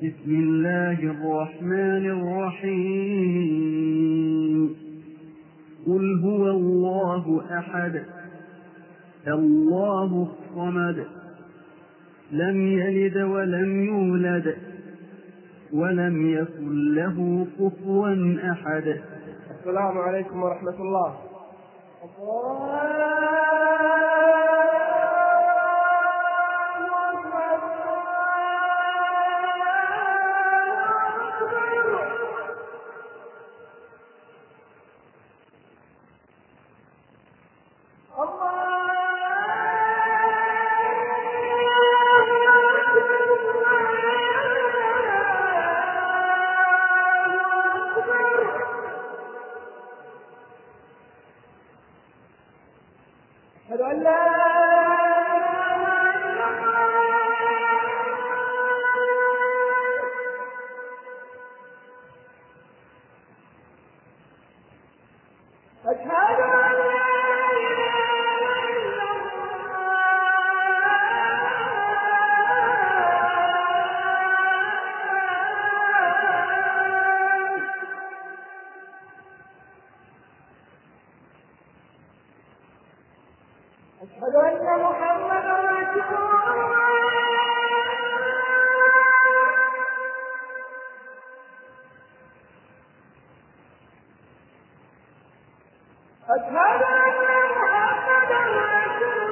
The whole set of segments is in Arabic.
بسم الله الرحمن الرحيم. قل هو الله أحد الله الصمد لم يلد ولم يولد ولم يكن له كفوا أحد. السلام عليكم ورحمة الله. أشهد أن محمدا رسول الله. أشهد أن محمدا رسول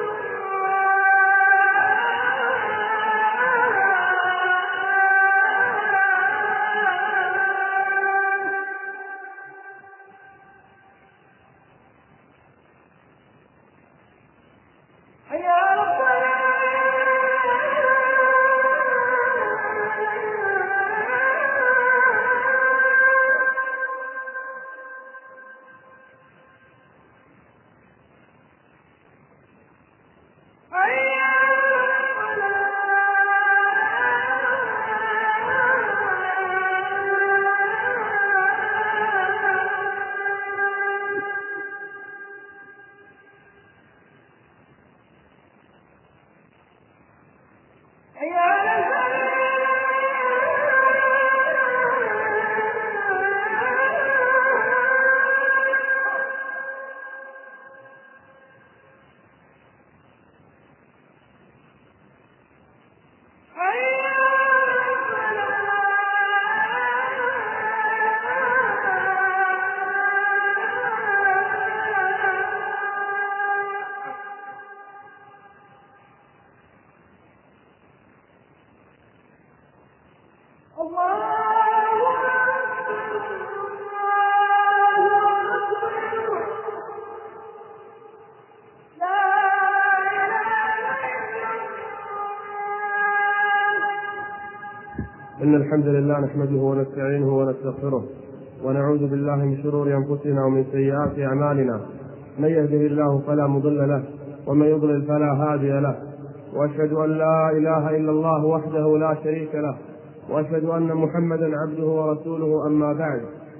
إن الحمد لله نحمده ونستعينه ونستغفره ونعوذ بالله من شرور أنفسنا ومن سيئات أعمالنا. من يهده الله فلا مضل له ومن يضلل فلا هادي له، وأشهد أن لا إله إلا الله وحده لا شريك له، وأشهد أن محمدا عبده ورسوله. أما بعد،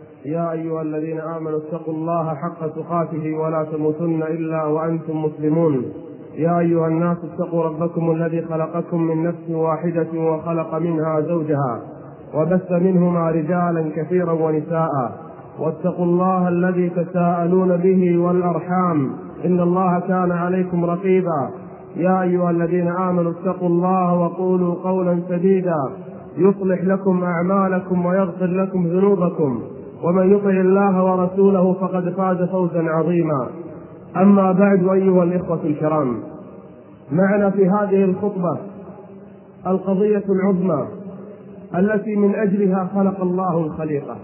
يا أيها الذين آمنوا اتقوا الله حق تقاته ولا تموتن إلا وأنتم مسلمون. يا أيها الناس اتقوا ربكم الذي خلقكم من نفس واحدة وخلق منها زوجها وبث منهما رجالا كثيرا ونساء، واتقوا الله الذي تساءلون به والأرحام إن الله كان عليكم رقيبا. يا أيها الذين آمنوا اتقوا الله وقولوا قولا سديدا يصلح لكم أعمالكم ويغفر لكم ذنوبكم، ومن يطع الله ورسوله فقد فاز فوزا عظيما. أما بعد، أيها الإخوة الكرام، معنا في هذه الخطبة القضية العظمى التي من أجلها خلق الله الخليقة،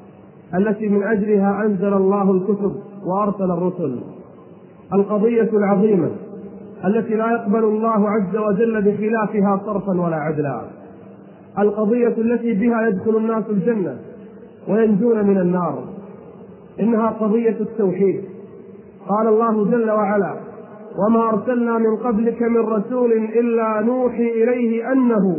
التي من أجلها أنزل الله الكتب وأرسل الرسل، القضية العظيمة التي لا يقبل الله عز وجل بخلافها صرفا ولا عدلا، القضية التي بها يدخل الناس الجنة وينجون من النار، إنها قضية التوحيد. قال الله جل وعلا: وما أرسلنا من قبلك من رسول إلا نوحي إليه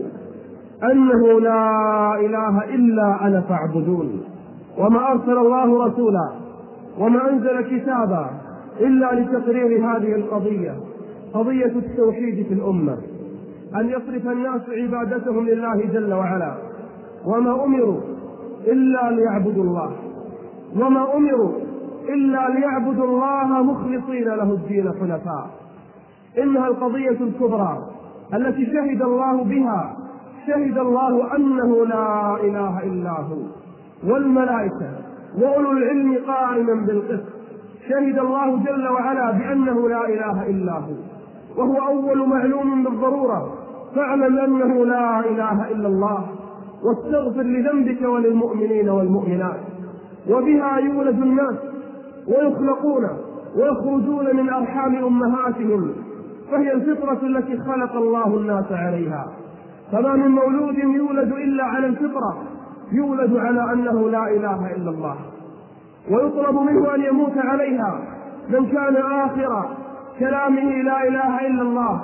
أنه لا إله إلا أنا فاعبدون. وما أرسل الله رسولا وما أنزل كتابا إلا لتقرير هذه القضية، قضية التوحيد في الأمة، أن يصرف الناس عبادتهم لله جل وعلا وما أمروا إلا ليعبدوا الله، وما أمروا إلا ليعبدوا الله مخلصين له الدين حنفاء. إنها القضية الكبرى التي شهد الله بها، شهد الله أنه لا إله إلا هو، والملائكة وأولو العلم قائما بالقسط، شهد الله جل وعلا بأنه لا إله إلا هو، وهو أول معلوم بالضرورة، فاعلم أنه لا إله إلا الله، واستغفر لذنبك وللمؤمنين والمؤمنات. وبها يولد الناس ويخلقون ويخرجون من أرحام أمهاتهم، فهي الفطرة التي خلق الله الناس عليها، فما من مولود يولد إلا على الفطرة، يولد على أنه لا إله إلا الله، ويطلب منه أن يموت عليها. من كان آخر كلامه لا إله إلا الله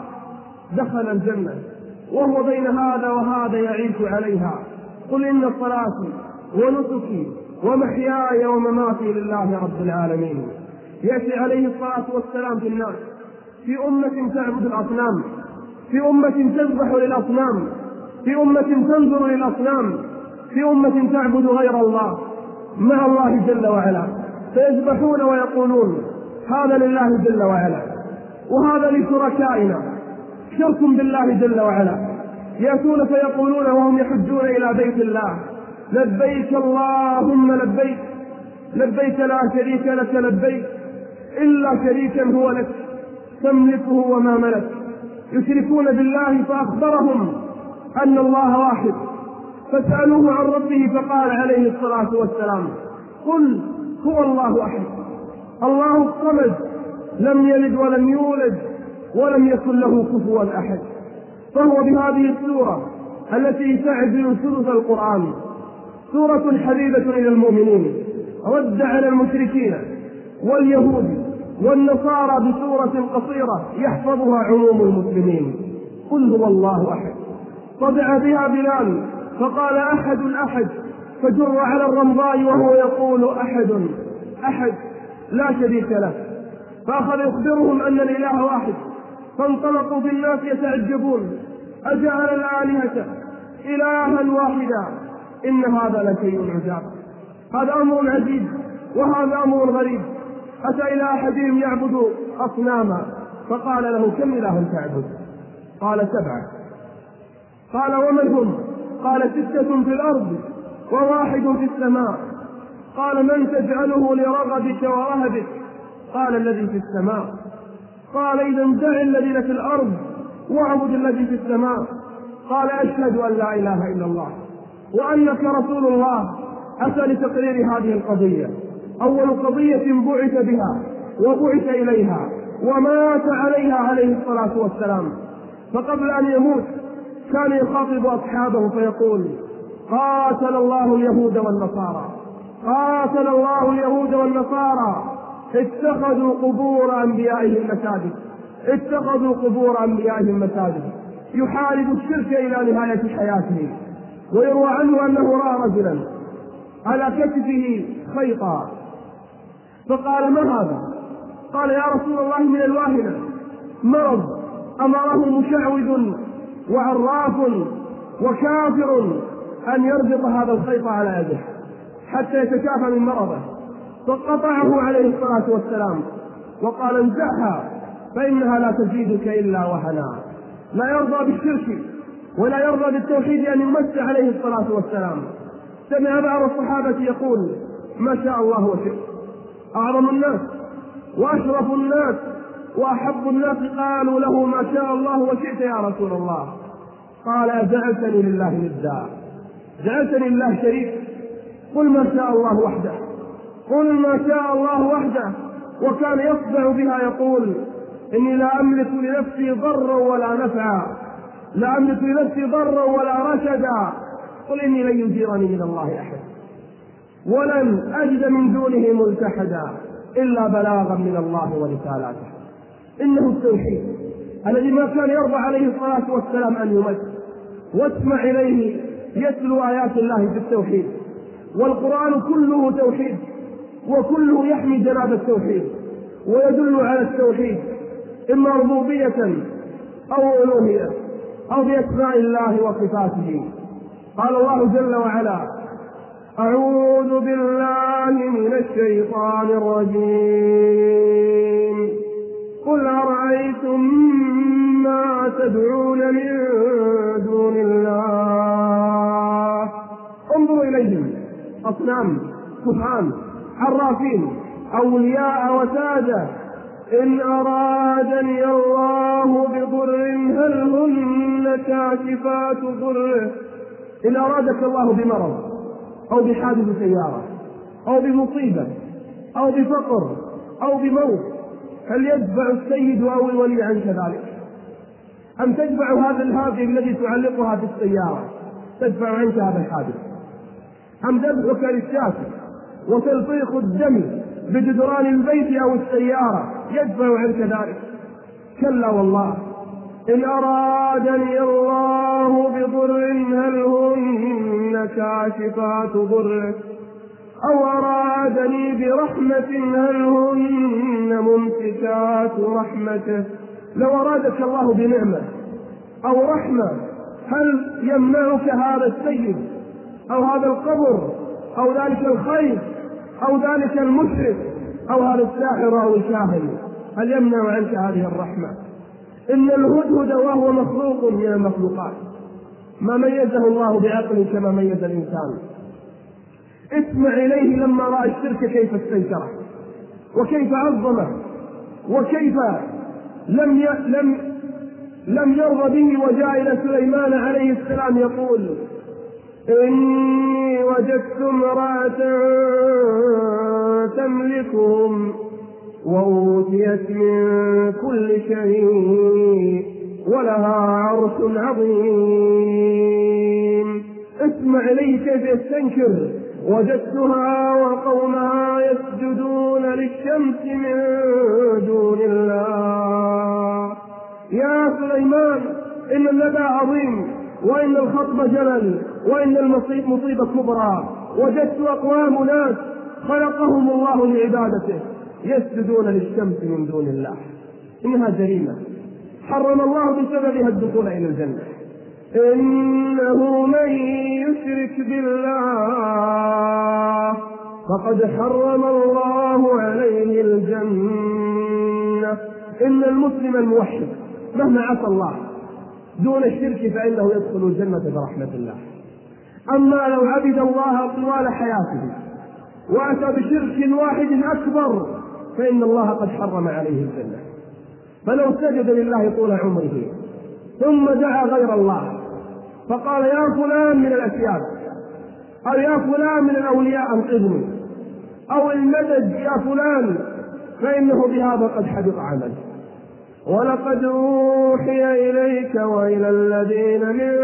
دخل الجنة، وهو بين هذا وهذا يعيش عليها. قل إن صلاتي ونسكي ومحياي ومماتي لله رب العالمين. يأتي عليه الصلاة والسلام في الناس في أمة تعبد الأصنام، في أمة تذبح للأصنام، في أمة تنظر للأصنام، في أمة تعبد غير الله مع الله جل وعلا، فيذبحون ويقولون هذا لله جل وعلا وهذا لشركائنا، شرك بالله جل وعلا. يأتون فيقولون وهم يحجون إلى بيت الله لبيك اللهم لبيك، لبيك لا شريك لك لبيك إلا شريكا هو لك تملكه وما ملك. يشركون بالله فأخبرهم أن الله واحد، فسألوه عن ربه فقال عليه الصلاة والسلام قل هو الله أحد الله الصمد لم يلد ولم يولد ولم يكن له كفوا أحد. فهو بهذه السورة التي تعدل ثلث القرآن سورة حبيبة إلى المؤمنين، رد على المشركين واليهود والنصارى بسورة قصيرة يحفظها عموم المسلمين. قل هو الله أحد. طبع بها بلال فقال أحد أحد، فجر على الرمضاء وهو يقول أحد أحد لا شريك له، فأخذ يخبرهم أن الإله واحد، فانطلقوا بالناس يتعجبون أجعل الآلهة إلها واحدا إن هذا لشيء عجاب. هذا أمر عجيب وهذا أمر غريب. أتى إلى أحدهم يعبد أصناما فقال له كم إله تعبد؟ قال 7. قال ومن هم؟ قال 6 في الأرض وواحد في السماء. قال من تجعله لرغبك ورهبك؟ قال الذي في السماء. قال إذا دع الذين في الأرض واعبد الذي في السماء. قال أشهد أن لا إله إلا الله وأنك رسول الله. أتى لتقرير هذه القضية، أول قضية بعث بها وبعث إليها ومات عليها عليه الصلاة والسلام. فقبل أن يموت كان يخاطب أصحابه فيقول قاتل الله اليهود والنصارى، قاتل الله اليهود والنصارى اتخذوا قبور أنبيائهم مساجد، اتخذوا قبور أنبيائهم مساجد. يحارب الشرك إلى نهاية حياته. ويروى عنه أنه رأى رجلا على كتفه خيطا فقال ما هذا؟ قال يا رسول الله من الواهنة، مرض أمره مشعوذ وعراف وكافر أن يربط هذا الخيط على يده حتى يتشافى من مرضه. فقطعه عليه الصلاة والسلام وقال انزعها فإنها لا تزيدك إلا وهنا. لا يرضى بالشرك ولا يرضى بالتوحيد أن يمس عليه الصلاة والسلام. سمع بعض الصحابة يقول ما شاء الله وشئت. أعظم الناس وأشرف الناس وأحب الناس قالوا له ما شاء الله وشئت يا رسول الله. قال أجعلتني لله ندا؟ جعلتني لله شريك؟ قل ما شاء الله وحده، قل ما شاء الله وحده. وكان يصدع بها يقول إني لا أملك لنفسي ضرا ولا نفعا، لا أملك لنفسي ضرا ولا رشدا. قل إني لن يجيرني من الله أحد ولن أجد من دونه ملتحدا إلا بلاغا من الله ورسالاته. إنه التوحيد الذي ما كان يرضى عليه الصلاة والسلام أن يمس. واسمع إليه يتلو آيات الله بالتوحيد، والقرآن كله توحيد وكله يحمي جناب التوحيد ويدل على التوحيد إما ربوبية أو ألوهية أو بأسماء الله وصفاته. قال الله جل وعلا: أعوذ بالله من الشيطان الرجيم. قل أرأيتم ما تدعون من دون الله. انظروا إليهم، أصنام، كهان، عرافين، أولياء وسادة. إن أرادني الله بضر هل هن كاشفات ضره. إن أرادك الله بمرض أو بحادث سيارة أو بمصيبة أو بفقر أو بموت، هل يدفع السيد أو الولي عنك ذلك؟ أم تدفع هذا الهاتف الذي تعلقها في السيارة تدفع عنك هذا الحادث؟ أم تدفعك للشاكر وتلطيق الدم بجدران البيت أو السيارة يدفع عنك ذلك؟ كلا والله. إن أرادني الله بضر هل هن كاشفات ضره أو أرادني برحمة هل هن ممسكات رحمته. لو أرادك الله بنعمة أو رحمة هل يمنعك هذا السيد أو هذا القبر أو ذلك الخير أو ذلك المشرك أو هذا الساحر أو الكاهن؟ هل يمنع عنك هذه الرحمة؟ إن الهدهد وهو مخلوق من المخلوقات ما ميزه الله بعقل كما ميز الإنسان. اسمع إليه لما رأى الشرك كيف استنكره وكيف عظمه وكيف لم يرضى به، وجاء إلى سليمان عليه السلام يقول: إني وجدت امرأة تملكهم وأوتيت من كل شيء ولها عرش عظيم. اسمع إليه كيف يستنكر: وجدتها وقومها يسجدون للشمس من دون الله. يا سليمان، إن الندى عظيم، وإن الخطب جلل، وإن المصيبة كبرى. وجدت أقوام ناس خلقهم الله لعبادته يسجدون للشمس من دون الله. إنها جريمة حرم الله بسببها الدخول إلى الجنة. إنه من يشرك بالله فقد حرم الله عليه الجنة. إن المسلم الموحد مهما عصى الله دون الشرك فإنه يدخل الجنة برحمة الله. أما لو عبد الله طوال حياته وأتى بشرك واحد أكبر فإن الله قد حرم عليه الجنة. فلو سجد لله طول عمره ثم دعا غير الله فقال: يا فلان من الأسياد أو يا فلان من الأولياء أنقذني أو المدد يا فلان، فإنه بهذا قد حبط عمله. ولقد أوحي إليك وإلى الذين من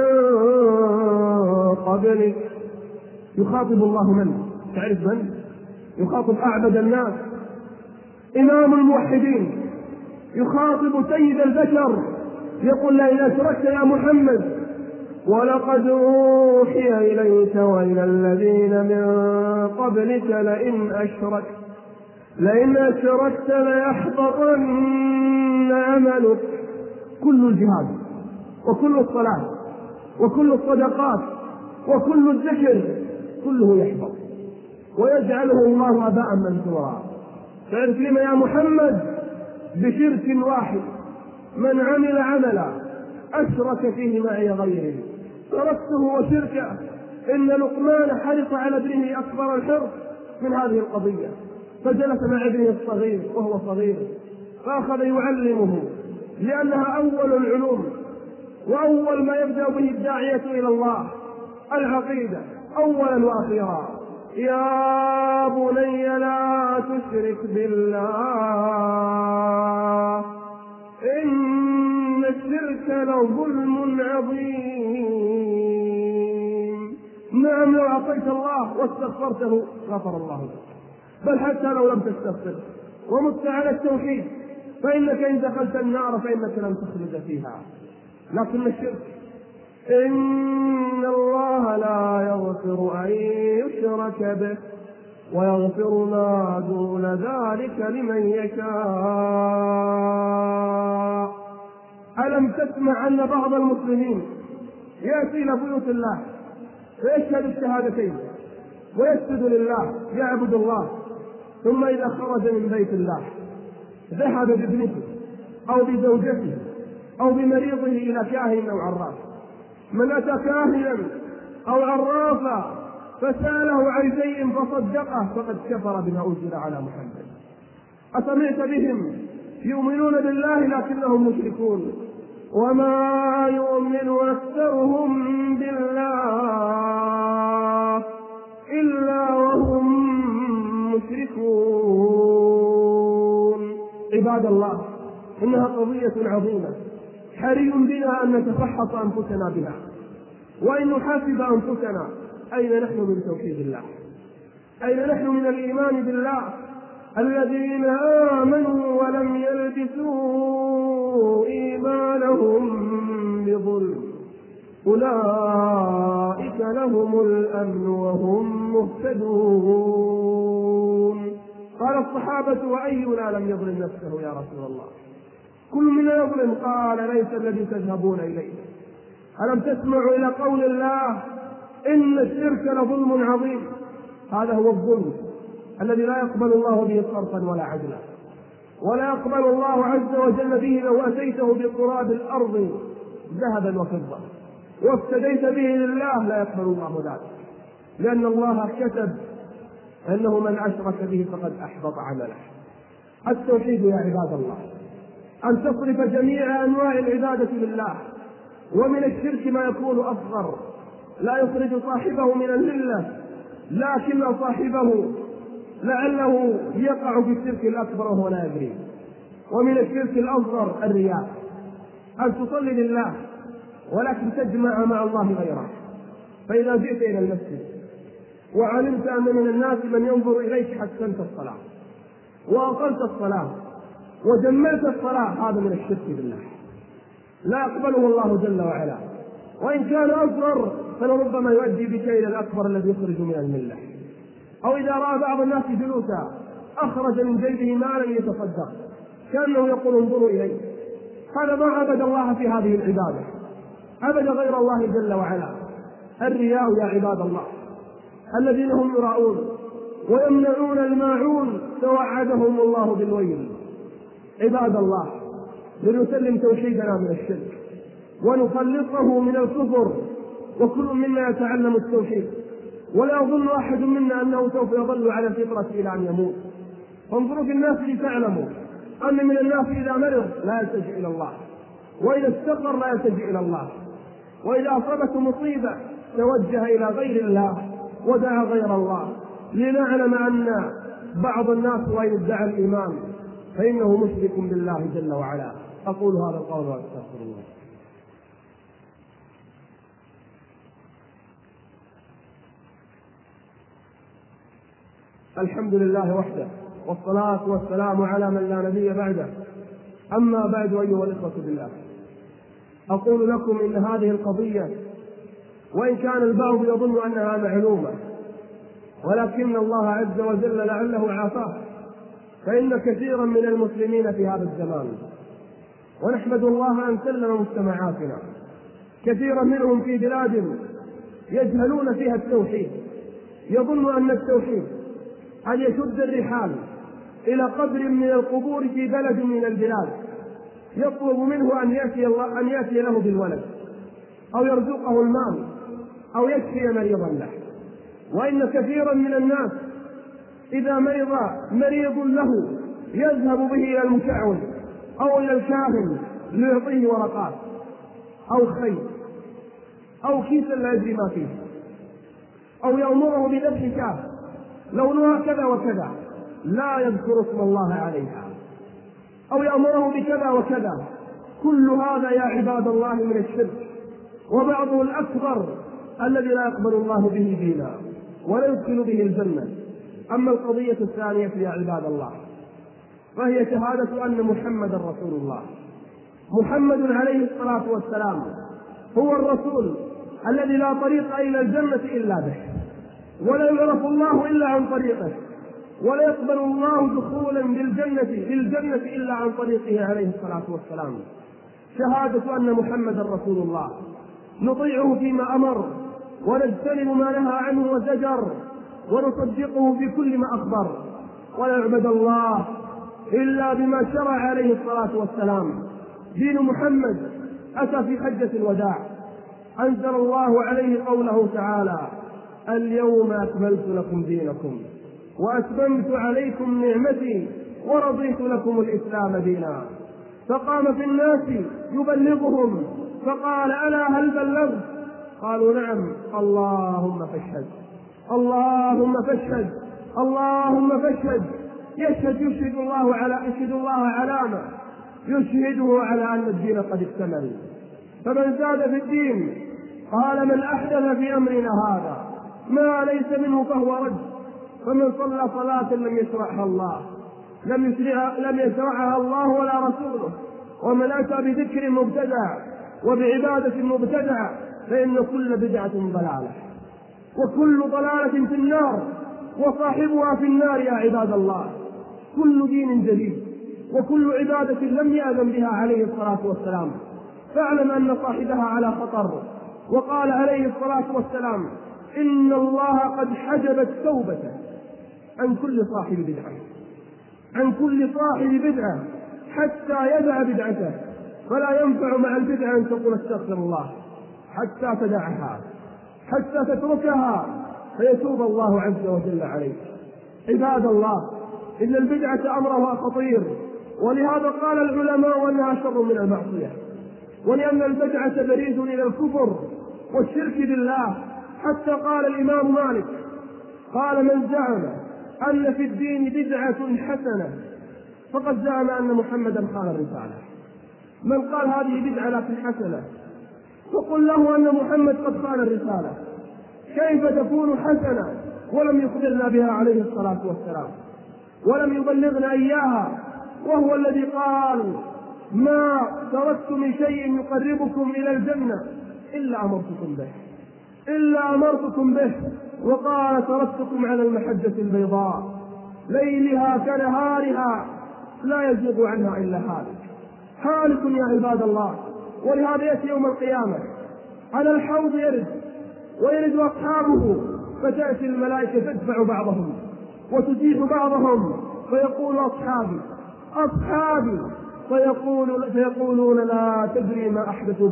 قبلك. يخاطب الله من؟ تعرف من؟ يخاطب أعبد الناس، إمام الموحدين، يخاطب سيد البشر، يقول: لئن أشركت يا محمد. ولقد أوحي إليك وإلى الذين من قبلك لئن أشركت ليحبطن عملك. كل الجهاد وكل الصلاة وكل الصدقات وكل الذكر كله يحبط ويجعله الله أباء منثورا. تعرف لما يا محمد؟ بشرك واحد. من عمل عملا أشرك فيه معي غيره تركته وشركه. إن لقمان حرص على ابنه أكبر الحرص من هذه القضية، فجلس مع ابنه الصغير وهو صغير فأخذ يعلمه، لأنها أول العلوم وأول ما يبدأ به الداعية إلى الله العقيدة أولا وأخيرا. يا بني لا تشرك بالله إن الشرك لظلم عظيم. نعم، لو أعطيت الله واستغفرته غفر الله لك، بل حتى لو لم تستغفر ومت على التوحيد فإنك إن دخلت النار فإنك لم تخلد فيها. لكن الشرك إن الله لا يغفر أن يشرك به ويغفر ما دون ذلك لمن يشاء. ألم تسمع أن بعض المسلمين يأتي إلى بيوت الله فيشهد الشهادتين ويسجد لله يعبد الله، ثم إذا خرج من بيت الله ذهب بابنته أو بزوجته أو بمريضه إلى كاهن أو عراف. من أتى كاهنا أو عرافا فسأله عن شيء فصدقه فقد كفر بما أنزل على محمد. أسمعت بهم يؤمنون بالله لكنهم مشركون وما يؤمن أكثرهم بالله إلا وهم مشركون. عباد الله، إنها قضية عظيمة حري بنا أن نتفحص أنفسنا بها وأن نحاسب أنفسنا أين نحن من توحيد الله، أين نحن من الإيمان بالله. الذين آمنوا ولم يلبسوا إيمانهم بظلم أولئك لهم الأمن وهم مهتدون. قال الصحابة وأينا لم يظلم نفسه يا رسول الله؟ كل من يظلم. قال ليس الذي تذهبون إليه. ألم تسمعوا إلى قول الله إن الشرك لظلم عظيم؟ هذا هو الظلم الذي لا يقبل الله به صرفا ولا عدلا، ولا يقبل الله عز وجل به لو أتيته بقراب الأرض ذهبا وفضة وافتديت به لله لا يقبل الله ذلك، لأن الله كتب أنه من أشرك به فقد أحبط عمله. التوحيد يا عباد الله أن تصرف جميع أنواع العبادة لله، ومن الشرك ما يكون أصغر لا يخرج صاحبه من الملة لكن صاحبه لعله يقع في الشرك الأكبر وهو لا يدري. ومن الشرك الأصغر الرياء، أن تصلي لله ولكن تجمع مع الله غيره. فإذا جئت إلى المسجد وعلمت أن من الناس من ينظر إليك حسنت الصلاة وأقلت الصلاة وجملت الصلاة، هذا من الشرك بالله لا يقبله الله جل وعلا. وإن كان أصغر فلربما يؤدي بك إلى الأكبر الذي يخرج من الملة. أو إذا رأى بعض الناس جلوسا أخرج من جيبه مالا يتصدق كأنه يقول انظروا إليه، هذا ما عبد الله في هذه العبادة، عبد غير الله جل وعلا. الرياء يا عباد الله الذين هم يراءون ويمنعون الماعون توعدهم الله بالويل. عباد الله، لنسلم توحيدنا من الشرك ونخلصه من الكفر، وكل منا يتعلم التوحيد، ولا يظن أحد منا أنه سوف يظل على الفطرة إلى أن يموت. فانظروا في الناس لتعلموا أن من الناس إذا مرض لا يلتجئ إلى الله، وإذا استقر لا يلتجئ إلى الله، وإذا أصابته مصيبة توجه إلى غير الله ودعا غير الله. لنعلم أن بعض الناس وإن ادعى الإيمان فإنه مشرك بالله جل وعلا. أقول هذا القول وأستغفر الله. الحمد لله وحده، والصلاة والسلام على من لا نبي بعده. أما بعد، أيها الإخوة بالله، أقول لكم إن هذه القضية وإن كان البعض يظن أنها معلومة، ولكن الله عز وجل لعله عافاه، فإن كثيرا من المسلمين في هذا الزمان، ونحمد الله أن سلم مجتمعاتنا، كثيرا منهم في بلاد يجهلون فيها التوحيد، يظن أن التوحيد أن يشد الرحال إلى قبر من القبور في بلد من البلاد يطلب منه أن يأتي له بالولد أو يرزقه المال أو يشفي مريضا له. وإن كثيرا من الناس إذا مريض له يذهب به إلى المشعوذ أو إلى الكاهن ليعطيه ورقات أو خيط أو كيسا لا يدري ما فيه، أو يأمره بذبح شاة لونها كذا وكذا لا يذكر اسم الله عليها، أو يأمره بكذا وكذا. كل هذا يا عباد الله من الشرك، وبعضه الأكبر الذي لا يقبل الله به دينا ولا يدخل به الجنة. أما القضية الثانية يا عباد الله فهي شهادة أن محمد رسول الله. محمد عليه الصلاة والسلام هو الرسول الذي لا طريق إلى الجنة إلا به، ولا يعرف الله إلا عن طريقه، ولا يقبل الله دخولا للجنة إلا عن طريقه عليه الصلاة والسلام. شهادة أن محمد رسول الله، نطيعه فيما أمر ونجتنب ما نهى عنه وزجر، ونصدقه في كل ما أخبر، ولا يعبد الله إلا بما شرع عليه الصلاة والسلام. دين محمد أتى في حجة الوداع، أنزل الله عليه قوله تعالى: اليوم أكملت لكم دينكم وأتممت عليكم نعمتي ورضيت لكم الإسلام دينا. فقام في الناس يبلغهم فقال: ألا هل بلغت؟ قالوا: نعم. اللهم فاشهد، اللهم فاشهد، اللهم فاشهد. يشهد الله علامة يشهده على أن الدين قد اكتمل. فمن زاد في الدين قال: من أحدث في أمرنا هذا ما ليس منه فهو رد. فمن صلى صلاة لم يشرعها الله ولا رسوله، ومن أتى بذكر مبتدع وبعبادة مبتدع، فإن كل بدعة ضلالة وكل ضلالة في النار، وصاحبها في النار يا عباد الله. كل دين جديد وكل عبادة لم يأذن بها عليه الصلاة والسلام فاعلم أن صاحبها على خطر. وقال عليه الصلاة والسلام: إن الله قد حجب التوبة عن كل صاحب بدعة حتى يدع بدعته، فلا ينفع مع البدعة أن تقول استغفر الله حتى تدعها، حتى تتركها فيتوب الله عز وجل عليك. عباد الله، إن البدعة أمرها خطير، ولهذا قال العلماء أنها شر من المعصية، ولأن البدعة بريد إلى الكفر والشرك بالله. حتى قال الإمام مالك قال: من زعم أن في الدين بدعة حسنة فقد زعم أن محمدا خان الرسالة. من قال هذه بدعة لكن حسنة فقل له أن محمد قد خان الرسالة. كيف تكون حسنة ولم يخبرنا بها عليه الصلاة والسلام ولم يبلغنا إياها، وهو الذي قال: ما تركت من شيء يقربكم إلى الجنة إلا أمرتكم به. وقال: تركتكم على المحجة البيضاء ليلها كنهارها لا يزيغ عنها إلا هالك يا عباد الله. ولهذا يأتي يوم القيامة على الحوض ويرد أصحابه، فتأتي الملائكة تدفع بعضهم وتزيح بعضهم، فيقول: أصحابي فيقولون: لا تدري ما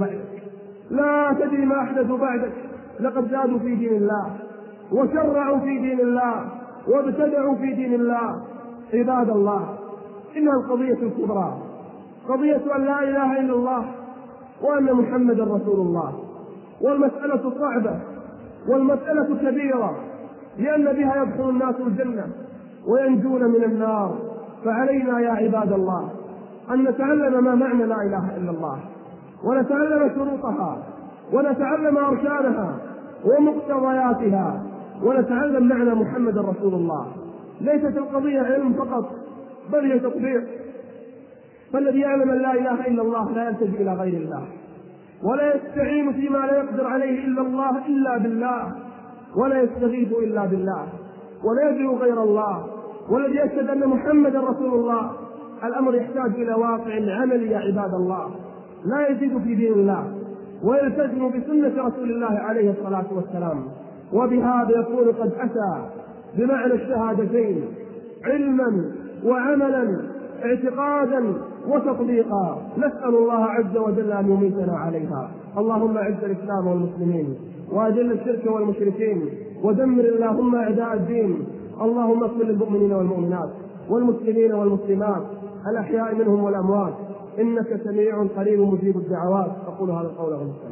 أحدثوا بعدك، لقد زادوا في دين الله وشرعوا في دين الله وابتدعوا في دين الله. عباد الله، إنها القضية الكبرى، قضية أن لا إله إلا الله وأن محمدا رسول الله. والمسألة صعبة والمسألة كبيرة، لأن بها يدخل الناس الجنة وينجون من النار. فعلينا يا عباد الله أن نتعلم ما معنى لا إله إلا الله، ونتعلم شروطها، ونتعلم أركانها ومقتضياتها، ونتعلم معنى محمد رسول الله. ليست القضية علم فقط، بل هي تطبيق. فالذي يعلم أن لا إله إلا الله لا يلتجئ إلى غير الله، ولا يستعين فيما لا يقدر عليه إلا الله إلا بالله، ولا يستغيث إلا بالله، ولا يدعو غير الله. والذي يشهد أن محمدا رسول الله، الأمر يحتاج إلى واقع عملي يا عباد الله، لا يزيد في دين الله ويلتزم بسنة رسول الله عليه الصلاة والسلام. وبهذا يكون قد أتى بمعنى الشهادتين علما وعملا، اعتقادا وتطبيقا. نسأل الله عز وجل أن يميتنا عليها. اللهم أعز الإسلام والمسلمين وأذل الشرك والمشركين، ودمر اللهم أعداء الدين. اللهم اغفر للمؤمنين والمؤمنات والمسلمين والمسلمات الأحياء منهم والأموات، إنك سميع قريب مجيب الدعوات. أقول هذا القول